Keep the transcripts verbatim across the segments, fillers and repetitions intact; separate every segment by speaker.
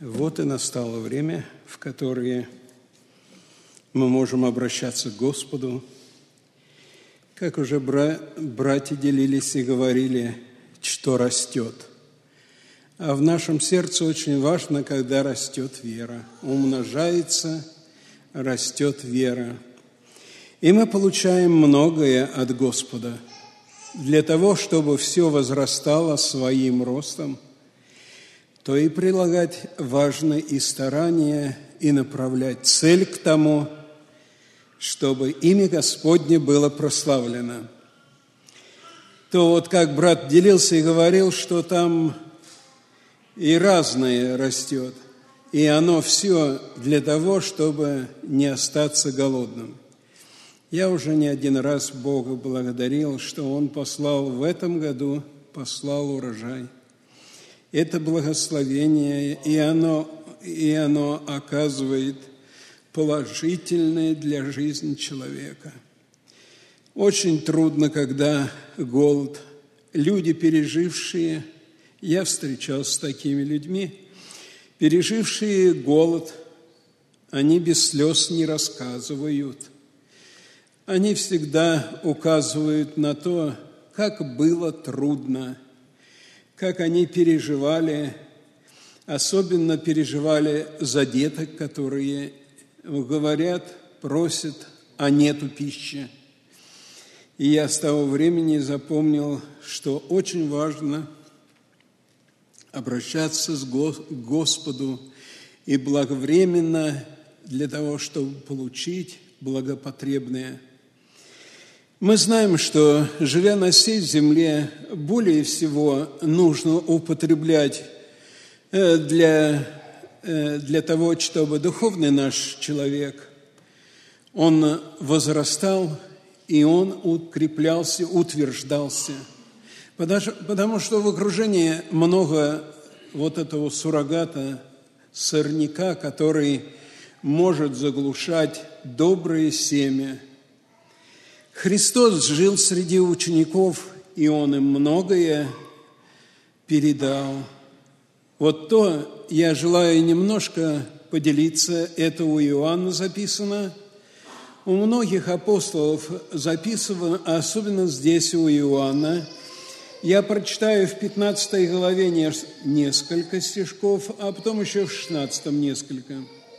Speaker 1: Вот и настало время, в которое мы можем обращаться к Господу. Как уже бра- братья делились и говорили, что растет. А в нашем сердце очень важно, когда растет вера. Умножается, растет вера. И мы получаем многое от Господа. Для того, чтобы все возрастало своим ростом, то и прилагать важно и старания, и направлять цель к тому, чтобы имя Господне было прославлено. То вот как брат делился и говорил, что там и разное растет, и оно все для того, чтобы не остаться голодным. Я уже не один раз Бога благодарил, что Он послал в этом году, послал урожай. Это благословение, и оно, и оно оказывает положительное для жизни человека. Очень трудно, когда голод. Люди, пережившие, я встречался с такими людьми, пережившие голод, они без слез не рассказывают. Они всегда указывают на то, как было трудно, как они переживали, особенно переживали за деток, которые говорят, просят, а нету пищи. И я с того времени запомнил, что очень важно обращаться к Господу и благовременно для того, чтобы получить благопотребное. Мы знаем, что, живя на сей земле, более всего нужно употреблять для, для того, чтобы духовный наш человек, он возрастал, и он укреплялся, утверждался. Потому что в окружении много вот этого суррогата, сорняка, который может заглушать доброе семя. Христос жил среди учеников, и Он им многое передал. Вот то я желаю немножко поделиться, это у Иоанна записано, у многих апостолов записано, а особенно здесь у Иоанна. Я прочитаю в пятнадцатой главе несколько стишков, а потом еще в шестнадцатом несколько.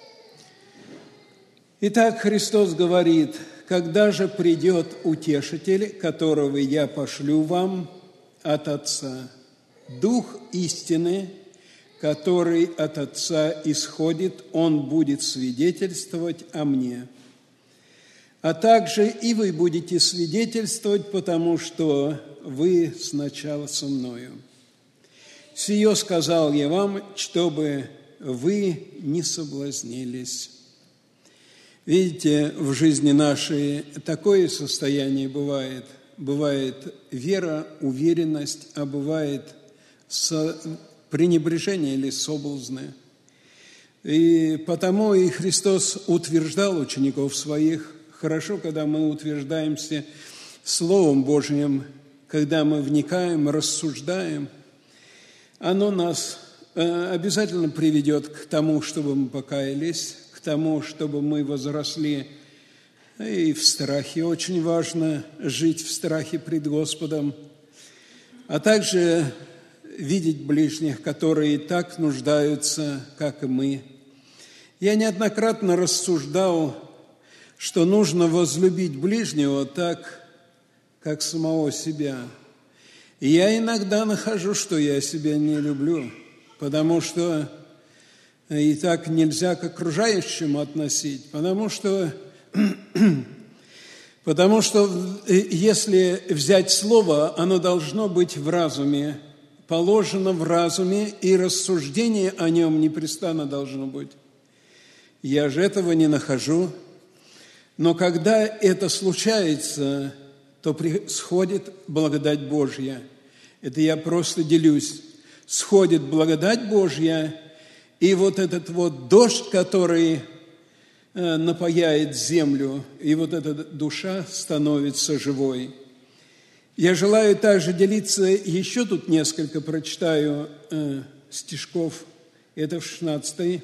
Speaker 1: Итак, Христос говорит: «Когда же придет Утешитель, которого я пошлю вам от Отца, Дух истины, который от Отца исходит, Он будет свидетельствовать о Мне. А также и вы будете свидетельствовать, потому что вы сначала со Мною. Сие сказал я вам, чтобы вы не соблазнились». Видите, в жизни нашей такое состояние бывает. Бывает вера, уверенность, а бывает пренебрежение или соблазны. И потому и Христос утверждал учеников своих. Хорошо, когда мы утверждаемся Словом Божьим, когда мы вникаем, рассуждаем, оно нас обязательно приведет к тому, чтобы мы покаялись, к тому, чтобы мы возросли и в страхе. Очень важно жить в страхе пред Господом, а также видеть ближних, которые так нуждаются, как и мы. Я неоднократно рассуждал, что нужно возлюбить ближнего так, как самого себя. И я иногда нахожу, что я себя не люблю, потому что и так нельзя к окружающим относить, потому что, потому что если взять слово, оно должно быть в разуме, положено в разуме, и рассуждение о нем непрестанно должно быть. Я же этого не нахожу, но когда это случается, то сходит благодать Божья. Это я просто делюсь. Сходит благодать Божья, и вот этот вот дождь, который напояет землю, и вот эта душа становится живой. Я желаю также делиться, еще тут несколько прочитаю стишков Это в шестнадцатой.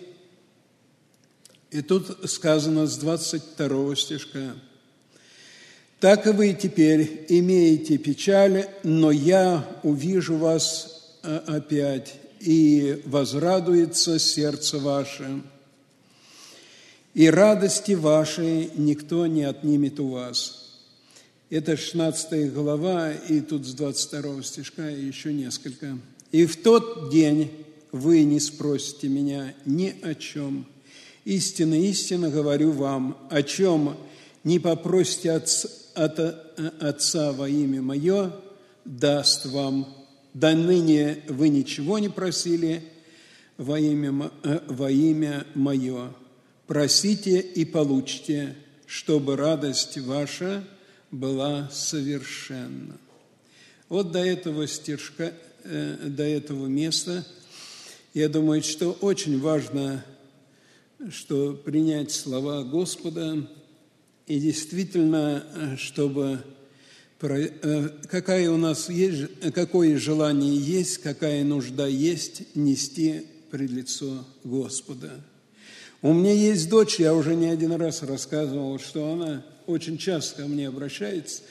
Speaker 1: И тут сказано с двадцать второго стишка. «Так и вы теперь имеете печаль, но я увижу вас опять, и возрадуется сердце ваше, и радости вашей никто не отнимет у вас». Это шестнадцатая глава, и тут с двадцать второго стишка еще несколько. «И в тот день вы не спросите меня ни о чем. Истинно, истинно говорю вам, о чем не попросите от, от Отца во имя Мое, даст вам. До ныне вы ничего не просили во имя, во имя Мое. Просите и получите, чтобы радость ваша была совершенна». Вот до этого стишка, до этого места, я думаю, что очень важно, что принять слова Господа и действительно, чтобы какая у нас есть, какое желание есть, какая нужда есть, нести пред лицо Господа. У меня есть дочь, я уже не один раз рассказывал, что она очень часто ко мне обращается,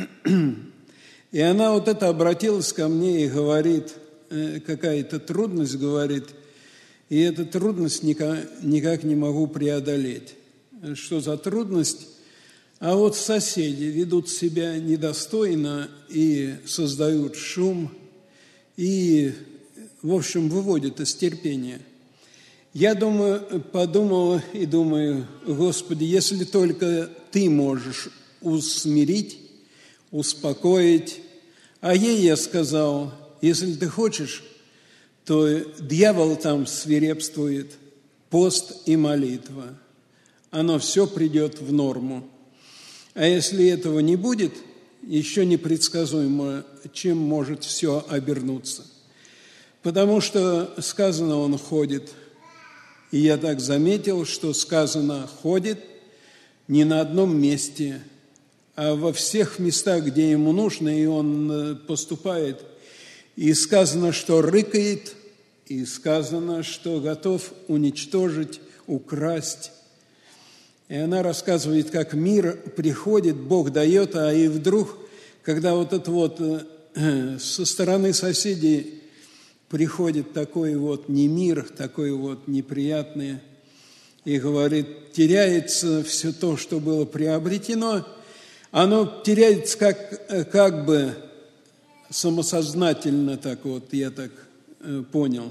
Speaker 1: и она вот это обратилась ко мне и говорит, какая-то трудность, говорит, и эту трудность никак, никак не могу преодолеть. Что за трудность? А вот соседи ведут себя недостойно и создают шум, и, в общем, выводят из терпения. Я думаю, подумал и думаю, Господи, если только Ты можешь усмирить, успокоить, а ей я сказал, если Ты хочешь, то дьявол там свирепствует, пост и молитва. Оно все придет в норму. А если этого не будет, еще непредсказуемо, чем может все обернуться. Потому что сказано, он ходит. И я так заметил, что сказано ходит не на одном месте, а во всех местах, где ему нужно, и он поступает. И сказано, что рыкает, и сказано, что готов уничтожить, украсть. И она рассказывает, как мир приходит, Бог дает, а и вдруг, когда вот это вот со стороны соседей приходит такой вот немир, такой вот неприятный, и говорит, теряется все то, что было приобретено, оно теряется как, как бы самосознательно, так вот, я так понял.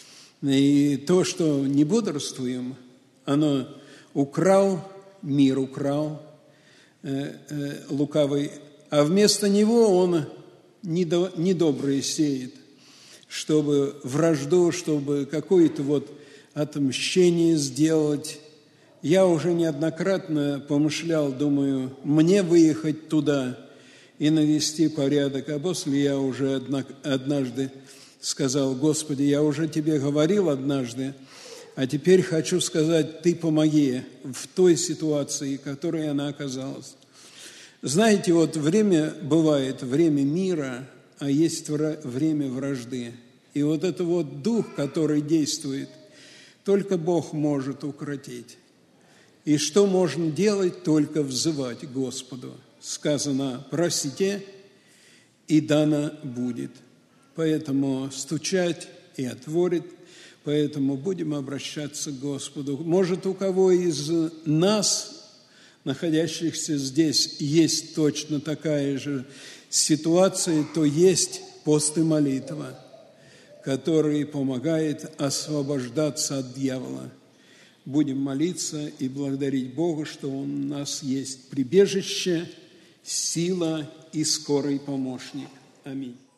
Speaker 1: И то, что не бодрствуем, оно украл, мир украл, э, э, лукавый, а вместо него он недо, недоброе сеет, чтобы вражду, чтобы какое-то вот отмщение сделать. Я уже неоднократно помышлял, думаю, мне выехать туда и навести порядок, а после я уже однажды сказал, Господи, я уже Тебе говорил однажды, а теперь хочу сказать, Ты помоги в той ситуации, в которой она оказалась. Знаете, вот время бывает, время мира, а есть время вражды. И вот это вот дух, который действует, только Бог может укротить. И что можно делать? Только взывать Господу. Сказано, просите, и дано будет. Поэтому стучать и отворит. Поэтому будем обращаться к Господу. Может, у кого из нас, находящихся здесь, есть точно такая же ситуация, то есть пост и молитва, который помогает освобождаться от дьявола. Будем молиться и благодарить Бога, что Он у нас есть прибежище, сила и скорый помощник. Аминь.